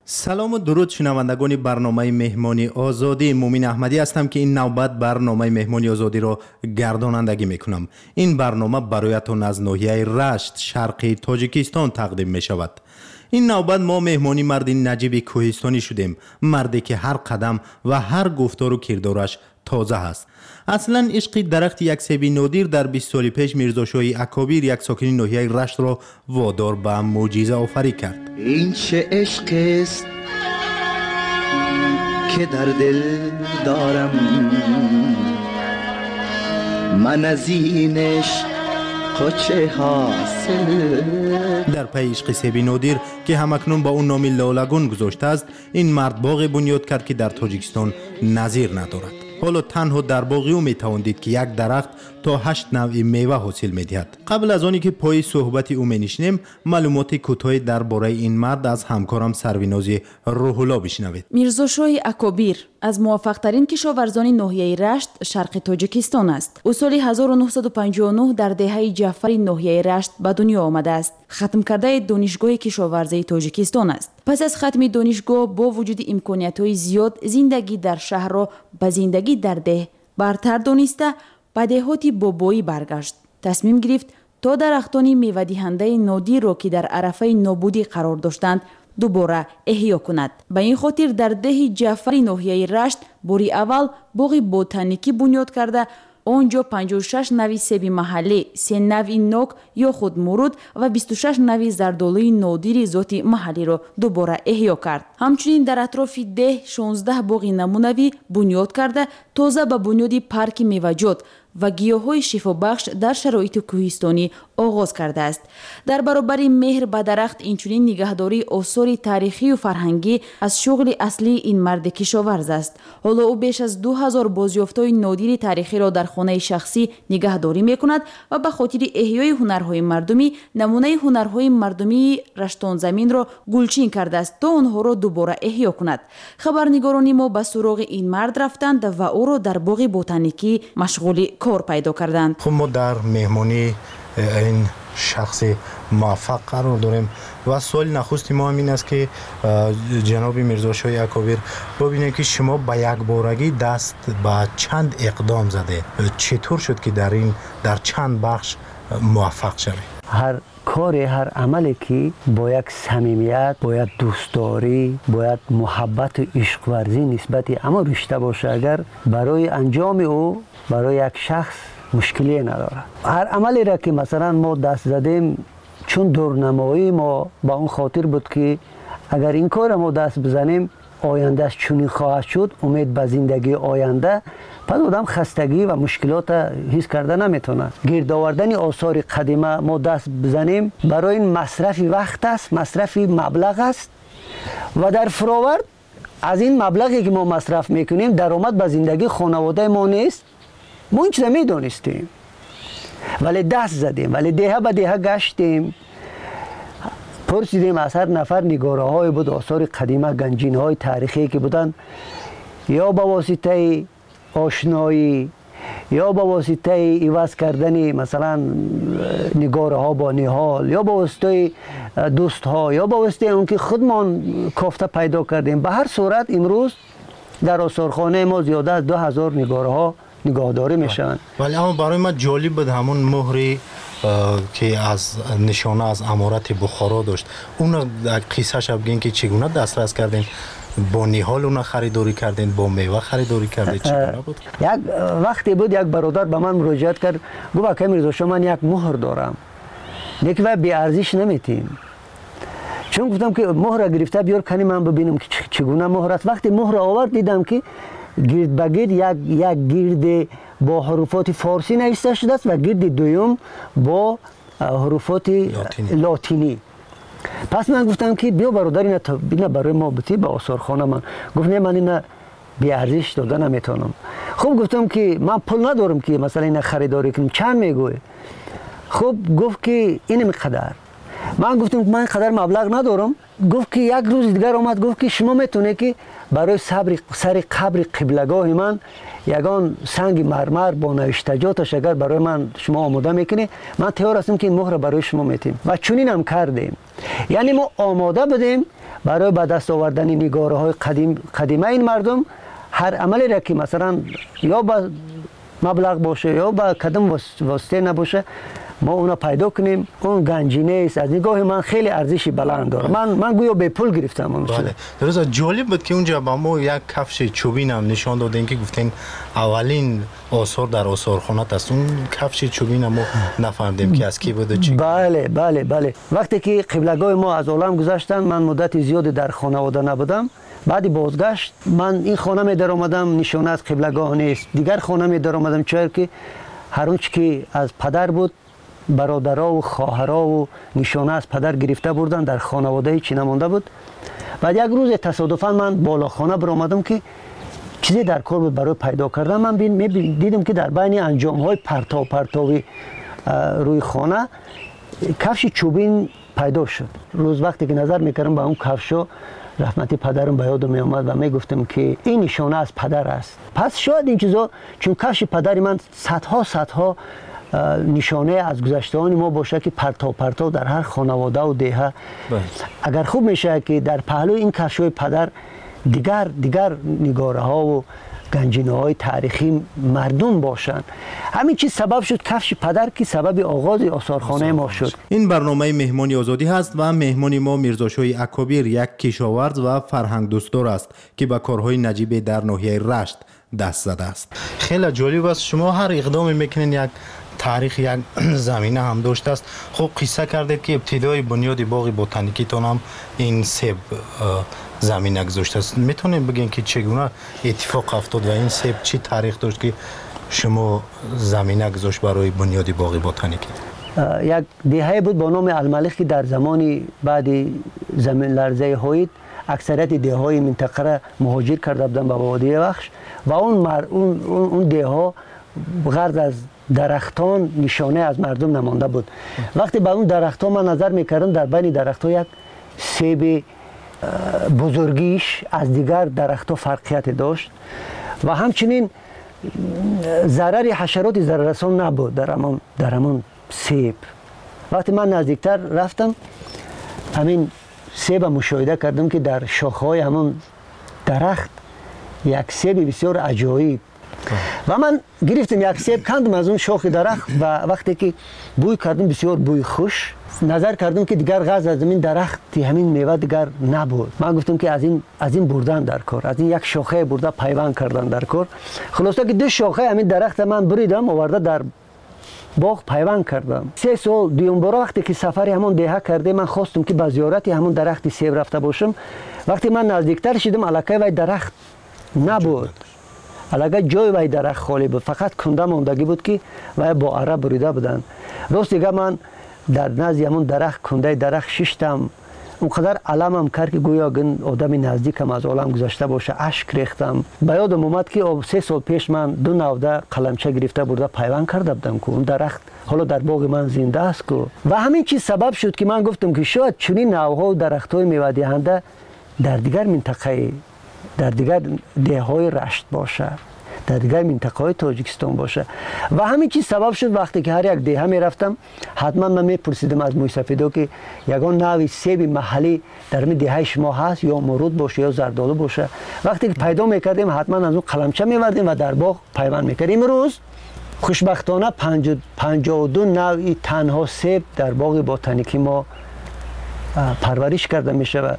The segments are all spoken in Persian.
سلام و درود شنوندگان برنامه مهمانی آزادی. مومین احمدی هستم که این نوبت برنامه مهمانی آزادی را گردانندگی میکنم. این برنامه برایتان از ناحیه رشت شرقی تاجیکستان تقدیم می شود. این نوبت ما مهمانی مرد نجیب کوهستانی شدیم، مردی که هر قدم و هر گفتار و کردارش تازه است. اصلا عشق درخت یک سیب نادر در 20 سال پیش میرزا شاه اکابر یک ساکن ناحیه رشت را وادار به معجزه آفرین کرد. این چه عشق است که در دل دارم، من از این عشق چه حاصل. در پی عشق سیب نادر که همکنون با اون نام لالگون گذاشته است، این مرد باغ بنیاد کرد که در تاجیکستان نظیر ندارد. حالا تنها در باغ او میتواندید که یک درخت تا 8 نوع میوه حاصل میدهد. قبل از آنی که پای صحبت او مینشینیم، معلومات کوتاهی درباره این مرد از همکارم سرویناز روح الله بشنوید. میرزا شاه اکابر از موفق‌ترین کشاورزان ناحیه رشت شرق تاجیکستان است. او سال 1959 در دهه جعفری ناحیه رشت به دنیا آمده است. ختم کرده دانشگاه کشاورزی تاجیکستان است. پس از ختم دانشگاه با وجود امکانیت‌های زیاد، زندگی در شهر را به زندگی در ده برتر دانسته به دهات بابایی برگشت. تصمیم گرفت تا درختان میوه‌دهنده نادر را که در عرفه نابودی قرار داشتند دوباره احیا کند. به این خاطر در ده جعفری ناحیه رشت باری اول باغ بوتانیکی بنیاد کرده. آنجا 56 نوع سیب محلی، 3 نوع نوک یا خود مرود و 26 نوع زردالوی نادر ذات محلی را دوباره احیا کرد. همچنین در اطراف ده 16 باغ نمونوی بنیاد کرده تازه به بنیاد پارک میوه‌جات و گیاهای شفابخش در شرایط کوهستانی آغاز کرده است. در برابر مهر به درخت اینچنین نگهداری آثار تاریخی و فرهنگی از شغل اصلی این مرد کشاورز است. حالا او بیش از 2000 بازیافت‌های نادر تاریخی را در خانه شخصی نگهداری می‌کند و به خاطر احیای هنرهای مردمی نمونه هنرهای مردمی رشتان زمین را گلچین کرده است تا آنها را دوباره احیا کند. خبرنگاران ما به سراغ این مرد رفتند و او را در باغ بوتانیکی مشغول کار پیدا کردند. خب ما در مهمانی این شخص موفق قرار داریم و سوال نخستی ما همین است که جناب میرزا شاه اکابر ببینیم که شما با یک بارگی دست به چند اقدام زده، چطور شد که در چند بخش موفق شوید؟ هر کار هر عملی که با یک صمیمیت، باید دوستداری، باید محبت و عشق ورزی نسبت اما رشته باشه. اگر برای انجام او برای یک شخص مشکلی نداره. هر عملی را که مثلا ما دست زدیم چون دورنمایی ما با اون خاطر بود که اگر این کار ما دست بزنیم آیندهش چونی خواهد شد، امید به زندگی آینده. پس آدم خستگی و مشکلات حس کرده نمیتونه. گرد آوردن آثار قدیمه ما دست بزنیم برای این مصرف وقت است، مصرف مبلغ است و در فراورد از این مبلغی که ما مصرف میکنیم درآمد به زندگی خانواده ما نیست. ما این چیزا میدونستیم ولی دست زدیم، ولی دهه به دهه گشتیم، پرسیدیم از هر نفر نگاره های بود، آثار قدیمه، گنجین های تاریخی که بودن، یا با واسطه آشنایی یا با واسطه عوض کردن مثلا نگاره ها با نهال یا با واسطه دوست ها یا با واسطه اون که خودمان کافته پیدا کردیم. به هر صورت امروز در آثارخانه ما زیاده از 2000 نگاره ها نگهداری میشن. ولی اما برای من جالب بود همون مهری که از نشانه از امارت بخارا داشت، اون قصه شب بگین که چگونه دسترس کردین؟ با نهال اون خریداری کردین، با میوه خریداری کردین، چگونه بود؟ یک وقتی بود یک برادر به من مراجعت کرد، گفت که میرزا شاه من یک مهر دارم لیکن بی ارزش نمیتیم. چون گفتم که مهر گرفته بیار کنی من ببینم که چگونه مهر است. وقتی مهر آورد دیدم که گرد به گرد یک گرد با حروفات فارسی نوشته شده است و گرد دوم با حروفات لاتینی. پس من گفتم که بیا برادر اینا برای ما بتی به آثارخانه من. گفت نه من اینا بی ارزش داده نمیتونم. خب گفتم که من پول ندارم که مثلا اینا خریداری کنم. چند میگوی؟ خب گفت که این مقدار. من گفتم من اینقدر مبلغ ندارم. گفت که یک روز دیگر اومد گفت که شما میتونه که برای سر قبر قبلگاه من یگان سنگ مرمر با نوشتجاتش اگر برای من شما آماده میکنی، من تیار هستم که این مهر برای شما میتیم و چنین هم کردیم. یعنی ما آماده بدیم برای به دست آوردن نگاره های قدیمه این مردم هر عملی را که مثلا یا با مبلغ باشه یا با کدام واسطه نباشه ما اونا پیدا کنیم. اون گنجینه است، از نگاه من خیلی ارزشی بلند داره. من گویا به پول گرفتم اون. بله درست. جالب بود که اونجا با ما یک کفش چوبین هم نشان دادین که گفتین اولین آثار در آثارخانه است. اون کفش چوبین ما نفهمیدیم که از کی بود و چی. بله وقتی که قبلگاه ما از عالم گذشتن من مدت زیادی در خانواده نبودم. بعد بازگشت من این خانه می در آمدم، نشانه از قبلگاه نیست. دیگر خانه می در آمدم چرا که هر اونچه که از پدر بود برادرها و خواهرها و نشانه از پدر گرفته بردن، در خانواده چی نمانده بود. بعد یک روز تصادفاً من بالا خانه برآمدم که چیزی در کار بود برای پیدا کردن. من دیدم که در بین انجام‌های پرتاوی روی خانه کفش چوبین پیدا شد. روز وقتی که نظر میکردم به اون کفشو رحمتی پدرم به یادم می آمد و می گفتم که این نشانه از پدر است. پس شاید این چیزا چون کفش پدری من صدها نشانه از گذشته‌های ما باشه که پرتاو در هر خانواده و دهه اگر خوب میشه که در پهلوی این کفش‌های پدر دیگر نگاره ها و گنجینه های تاریخی مردم باشند. همین چیز سبب شد کفش پدر که سبب آغاز آثارخانه ما شد. این برنامه مهمانی آزادی هست و مهمانی ما میرزاشاه اکابیر یک کشاورز و فرهنگ دوستدار است که به کارهای نجیب در ناحیه رشت دست زده است. خیلی جالب است. شما هر اقدامی میکنین یک تاریخ یک زمینه هم داشته است. خب قصه کردید که ابتدای بنیاد باغ بوتانیکی تون هم این سیب زمینه گذاشته است. میتونین بگین که چگونه اتفاق افتاد و این سیب چی تاریخ داشت که شما زمینه گذاشت برای بنیاد باغ بوتانیکی؟ یک دهه بود با نام الملک که در زمانی بعد زمین لرزه هوید اکثریت دهه های منطقه را مهاجر کرده بودن به وادی بخش و اون دهه ها غرض از درختان نشانه از مردم نمانده بود. وقتی به اون درختان من نظر میکردم در بین درختها یک سیب بزرگیش از دیگر درختها فرقیت داشت و همچنین ضرر حشرات ضرررسان نبود در همون سیب. وقتی من نزدیکتر رفتم همین سیب مشاهده کردم که در شاخه‌های همون درخت یک سیب بسیار عجایب و من گرفتم یک سیب کندم از اون شاخ درخت و وقتی که بوی کردم بسیار بوی خوش، نظر کردم که دیگر غرض از این درخت همین میوه دیگر نبود. من گفتم که از این بردن در کار، از این یک شاخه برده پیوند کردن در کار. خلاصه که دو شاخه همین درخت من بریدم آورده در باغ پیوند کردم. 3 سال دوم بار وقتی که سفری همون دهه کرده من خواستم که به زیارت همون درخت سیب رفته باشم. وقتی من نزدیکتر شدم الکی وای درخت نبود. الگه جای وای درخت خالی بود، فقط کنده ماندگی بود که وای با عرب بریده بودن. راست دیگه من در نزد همون درخت کنده درخت ششتم، اونقدر علمم کرد که گویا آدم نزدیکم از عالم گذشته باشه. اشک ریختم. به یادم اومد که 3 سال پیش من 2 نوده قلمچه گرفته برده پیوند کرده بودم که اون درخت حالا در باغ من زنده است و همین چیز سبب شد که من گفتم که شاید چنین نوها و درخت‌های میوه دهنده در دیگر منطقه، در دیگر دهه‌های رشت باشه، در دیگر منطقه‌های تاجیکستان باشه و همین چیز سبب شد وقتی که هر یک دهه میرفتم حتما من میپرسیدم از موسفیدو که یگان نوع سیب محلی در این دهه شما هست یا مرود باشه یا زردالو باشه. وقتی که پیدا میکردیم حتما از اون قلمچه میوردیم و در باغ پیوند میکردیم. امروز خوشبختانه 52 نوع تنها سیب در باغ بوتانیکی ما پرورش کرده میشه و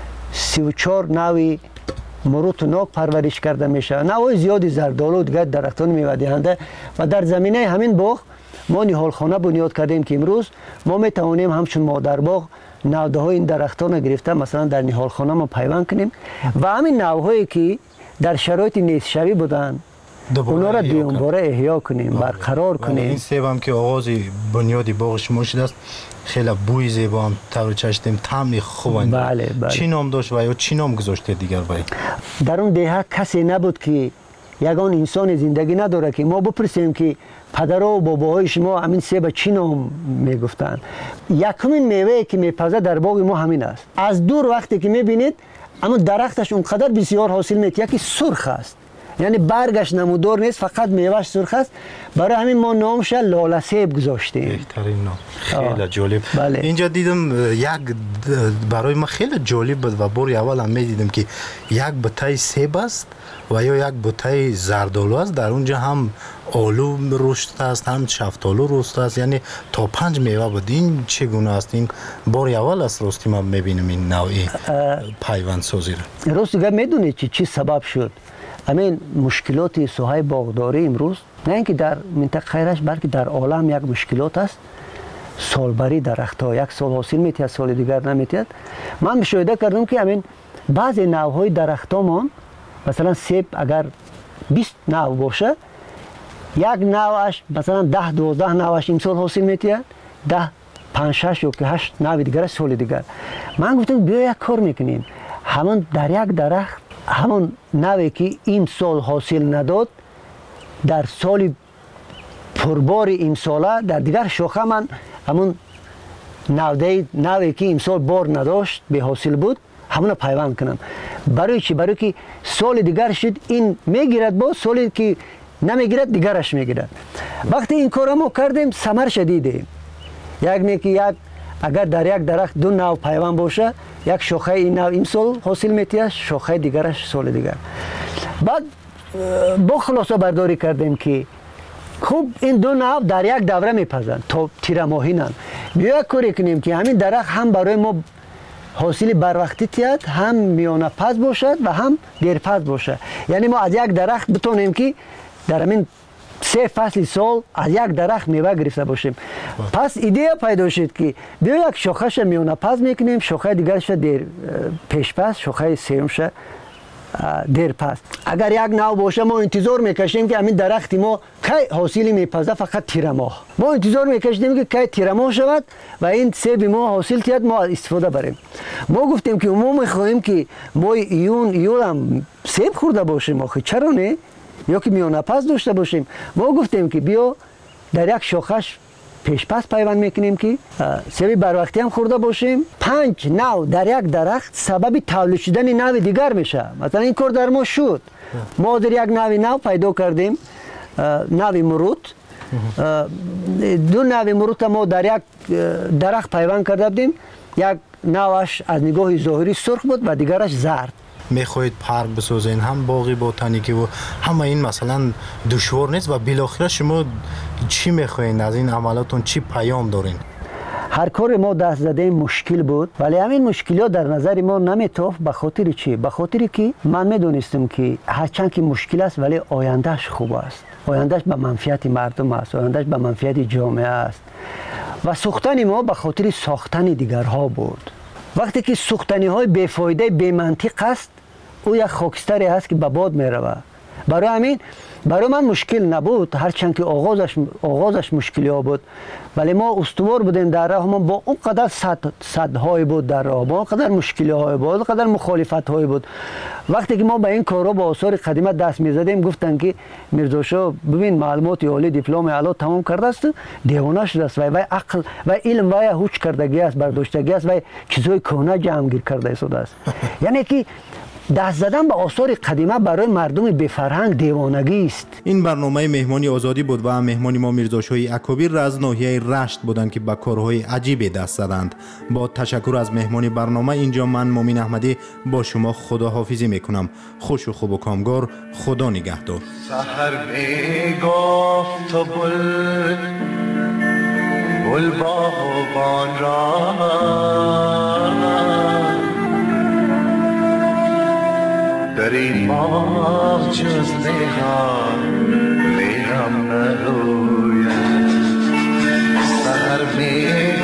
34 نوع مرود و ناک پرورش کرده میشه، نوع زیادی زردالو دیگر درختان میوه دهنده و در زمینه همین باغ ما نهالخانه بنیاد کردیم که امروز ما میتوانیم همچون مادر باغ نوده های این درختان گرفته مثلا در نهالخانه ما پیوند کنیم و همین نوعهایی که در شرایط نیستشوی بودن اونا را دوباره احیا کنیم، برقرار کنیم. این سیب هم که آغاز بنیاد باغ شما شده است خیلی بوی زیبا هم طور چشتیم، طعم خوب. بله. چی نام داشت و یا چی نام گذاشته دیگر بای؟ در اون دهه کسی نبود که یگان انسان زندگی نداره که ما بپرسیم که پدر و باباهای شما همین سیب چی نام میگفتن. یکمین میوه که میپزه در باغ ما همین است. از دور وقتی که میبینید اما درختش اونقدر بسیار حاصل میده که سرخ است، یعنی برگش نمودار نیست، فقط میوهش سرخ است. برای همین ما نامش لاله سیب گذاشتیم. بهترین نام، خیلی جالب. بله. اینجا دیدم یک برای ما خیلی جالب بود و بار اول هم میدیدم که یک بوته سیب است و یا یک بوته زردآلو است، در اونجا هم آلو رشد است، هم شفتالو رشد است، یعنی تا 5 میوه بود. این چگونه است؟ این بار اول است راستی ما میبینیم این نوعی پیوند سازی را. راست دیگه میدونید چی سبب شد؟ همین مشکلات سوهای باغداری امروز نه اینکه در منطقه خیرش بلکه در عالم یک مشکلات است. سالبری درخت‌ها یک سال حاصل میتید، سال دیگر نمیتید. من مشاهده کردم که همین بعضی نوع‌های درخت‌هامون مثلا سیب اگر 20 نوع باشه، یک نوعش مثلا 10-12 نوعش امسال حاصل میتید، 10-5-6 یا که 8 نوع دیگر سال دیگر. من گفتم بیا یک کار میکنیم، همون در یک درخت همون نوعی که این سال حاصل نداد در سال پربار این ساله در دیگر شاخه من همون نوعی که این سال بار نداشت به حاصل بود همون پیوند کنم. برای چی؟ برای که سال دیگر شد این میگیرد، با سالی که نمیگیرد دیگرش میگیرد. وقتی این کار ما کردیم ثمر شدیده. یک اگر در یک درخت 2 نوع پیوند باشه، یک شاخه این نوع این سال حاصل میتید، شاخه دیگرش سال دیگر. بعد با خلاصه برداری کردیم که خوب این 2 نوع در یک دوره میپزند تا تیر ماهی نن. بیا کاری کنیم که همین درخت هم برای ما حاصل بر وقتی تید، هم میانه پز باشد و هم دیر پز باشه. یعنی ما از یک درخت بتونیم که در همین 3 فصل سال از یک درخت میوه گرفته باشیم. پس ایده پیدا شد که بیا یک شاخهش میانه پز میکنیم، شاخه دیگرش دیر پیش پز، شاخه سومش دیر پس. اگر یک نوع باشه ما انتظار میکشیم که همین درخت ما کی حاصلی میپزه، فقط تیر ماه. ما انتظار میکشیم که کی تیر ماه شود و این سیب ما حاصل تید ما استفاده بریم. ما گفتیم که ما میخواهیم که ما ایون هم سیب خورده باشیم، آخه چرا نه؟ یا که میانه پس داشته باشیم. ما گفتیم که بیا در یک شاخش پیش پس پیوند میکنیم که سیب بر وقتی هم خورده باشیم. 5 نوع در یک درخت سبب تولید شدن نوع دیگر میشه. مثلا این کار در ما شد. ما در یک نوع پیدا کردیم، نوع مرود. 2 نوع مرود ما در یک درخت پیوند کرده بودیم. یک نوعش از نگاه ظاهری سرخ بود و دیگرش زرد. میخواید پارک بسازین، هم باغی بوتانیکی و همه این مثلا دشوار نیست و بالاخره شما چی میخواین از این عملاتون؟ چی پیام دارین؟ هر کار ما دست زده مشکل بود، ولی همین مشکلات در نظر ما نمیتافت. به خاطر چی؟ به خاطر که من میدونستم که هرچند که مشکل است ولی آیندهش خوب است، آیندهش به منفعت مردم است، آیندهش به منفعت جامعه است. و سوختن ما به خاطر ساختن دیگرها بود. وقتی که سوختنی های بیفایده بی منطق است، او یک خاکستری هست که به باد می رود. برای همین برای من مشکل نبود، هرچند که آغازش مشکلی ها بود، ولی ما استوار بودیم در راه. ما با اون قدر صدهای بود در راه، با اون قدر مشکلی های بود، اون قدر مخالفت های بود. وقتی که ما به این کارا با آثار قدیمت دست می زدیم، گفتن که میرزا شاه ببین معلومات عالی، دیپلم اعلی تمام کرده است، دیوانه شده است، و عقل و علم و هوش کردگی است، برداشتگی است و چیزای کهنه جمع گیر کرده است. یعنی که دست زدن به آثار قدیمه برای مردم بی فرهنگ دیوانگی است. این برنامه مهمانی آزادی بود و مهمانی ما میرزا شاه اکابیر از ناحیه رشت بودند که به کارهای عجیبی دست زدند. با تشکر از مهمانی برنامه اینجا من مومین احمدی با شما خداحافظی میکنم. خوش و خوب و کامگار. خدا نگهدار. سحر میگفت تو بل باغبان را در این باغ جز میهم نروید. سحر